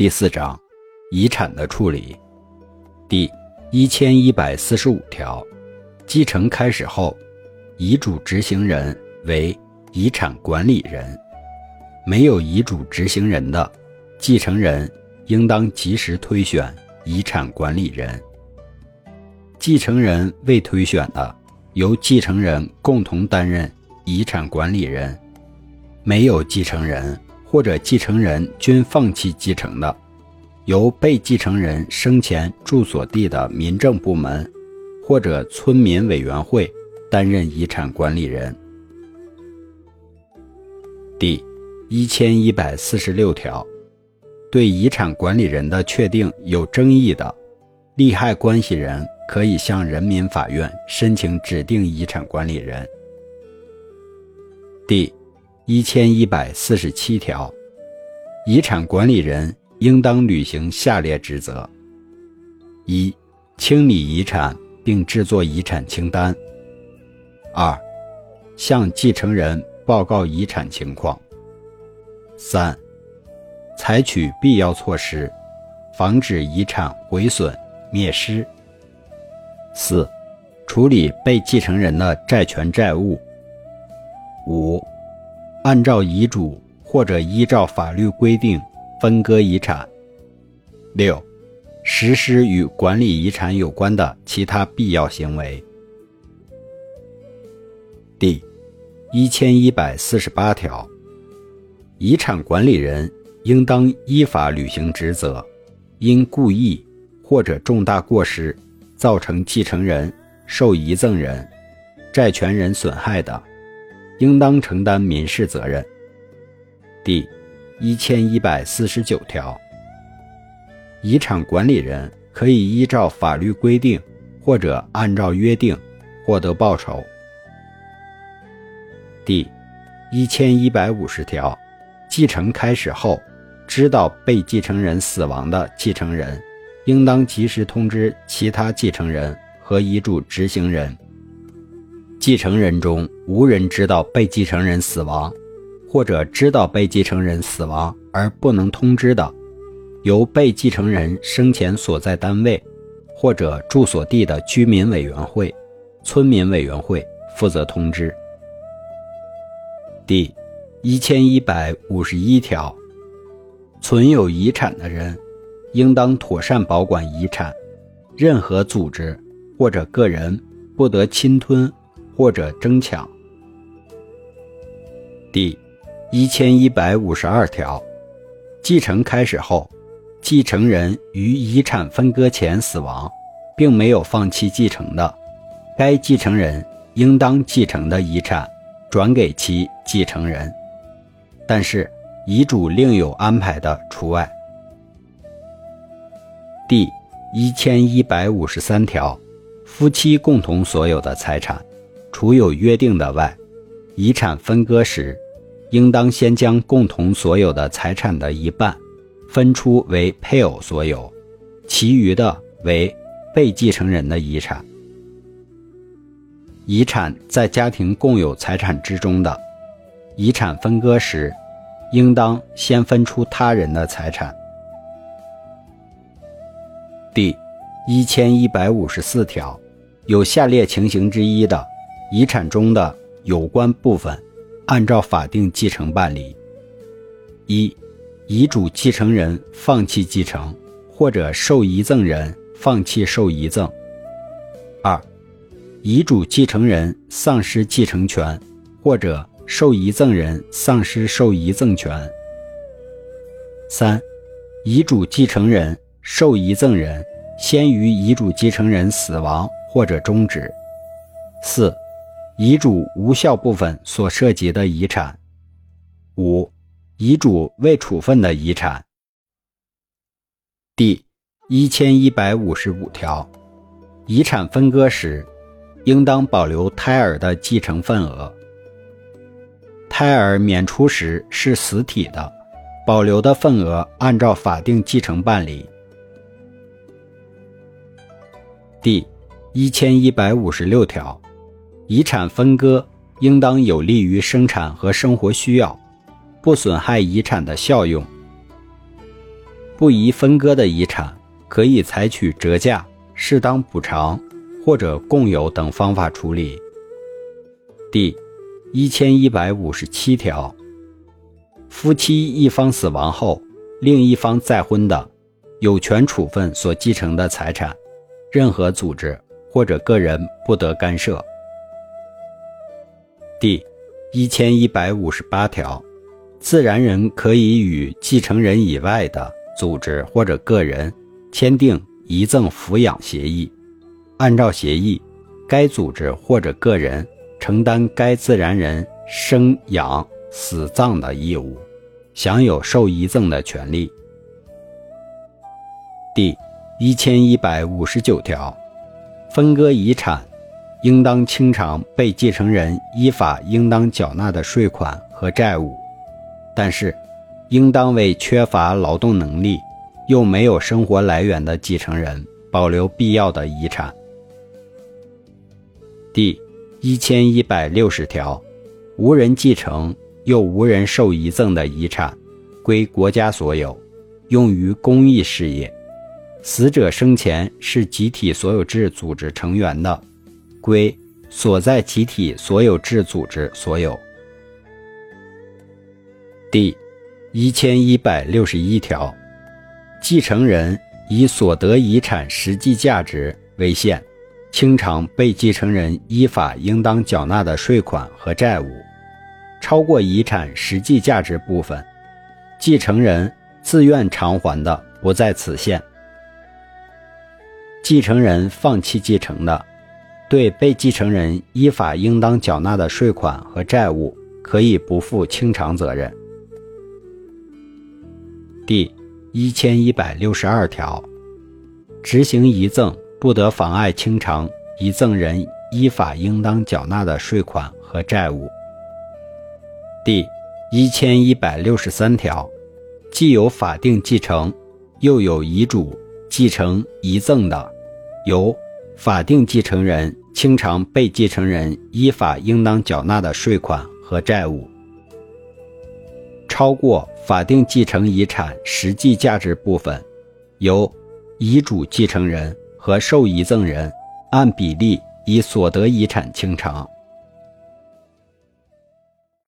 第4章遗产的处理。第1145条，继承开始后，遗嘱执行人为遗产管理人。没有遗嘱执行人的，继承人应当及时推选遗产管理人。继承人未推选的，由继承人共同担任遗产管理人。没有继承人或者继承人均放弃继承的，由被继承人生前住所地的民政部门或者村民委员会担任遗产管理人。第1146条，对遗产管理人的确定有争议的，利害关系人可以向人民法院申请指定遗产管理人。第1147条，遗产管理人应当履行下列职责：一、清理遗产并制作遗产清单；二、向继承人报告遗产情况；三、采取必要措施，防止遗产毁损、灭失；四、处理被继承人的债权债务；五、按照遗嘱或者依照法律规定分割遗产；六、实施与管理遗产有关的其他必要行为。第1148条，遗产管理人应当依法履行职责，因故意或者重大过失造成继承人、受遗赠人、债权人损害的，应当承担民事责任。第1149条，遗产管理人可以依照法律规定或者按照约定获得报酬。第1150条，继承开始后，知道被继承人死亡的继承人，应当及时通知其他继承人和遗嘱执行人。继承人中无人知道被继承人死亡，或者知道被继承人死亡而不能通知的，由被继承人生前所在单位或者住所地的居民委员会、村民委员会负责通知。第1151条，存有遗产的人应当妥善保管遗产，任何组织或者个人不得侵吞或者争抢。第1152条，继承开始后，继承人于遗产分割前死亡，并没有放弃继承的，该继承人应当继承的遗产转给其继承人，但是遗嘱另有安排的除外。第1153条，夫妻共同所有的财产，除有约定的外，遗产分割时，应当先将共同所有的财产的一半分出为配偶所有，其余的为被继承人的遗产。遗产在家庭共有财产之中的，遗产分割时，应当先分出他人的财产。第1154条，有下列情形之一的，遗产中的有关部分按照法定继承办理：一、遗嘱继承人放弃继承，或者受遗赠人放弃受遗赠；二、遗嘱继承人丧失继承权，或者受遗赠人丧失受遗赠权；三、遗嘱继承人、受遗赠人先于遗嘱继承人死亡或者终止；四、遗嘱无效部分所涉及的遗产；五、遗嘱未处分的遗产。第1155条，遗产分割时，应当保留胎儿的继承份额。胎儿免出时是死体的，保留的份额按照法定继承办理。第1156条，遗产分割应当有利于生产和生活需要，不损害遗产的效用， 不宜分割的遗产，可以采取折价、适当补偿或者共有等方法处理。第1157条，夫妻一方死亡后，另一方再婚的，有权处分所继承的财产，任何组织或者个人不得干涉。第1158条，自然人可以与继承人以外的组织或者个人签订遗赠抚养协议，按照协议，该组织或者个人承担该自然人生养死葬的义务，享有受遗赠的权利。第1159条，分割遗产应当清偿被继承人依法应当缴纳的税款和债务，但是应当为缺乏劳动能力又没有生活来源的继承人保留必要的遗产。第1160条，无人继承又无人受遗赠的遗产归国家所有，用于公益事业。死者生前是集体所有制组织成员的，归所在集体所有制组织所有。第1161条，继承人以所得遗产实际价值为限，清偿被继承人依法应当缴纳的税款和债务，超过遗产实际价值部分，继承人自愿偿还的不在此限。继承人放弃继承的，对被继承人依法应当缴纳的税款和债务可以不负清偿责任。第1162条，执行遗赠不得妨碍清偿遗赠人依法应当缴纳的税款和债务。第1163条，既有法定继承，又有遗嘱继承遗赠的，由法定继承人清偿被继承人依法应当缴纳的税款和债务。超过法定继承遗产实际价值部分，由遗嘱继承人和受遗赠人按比例以所得遗产清偿。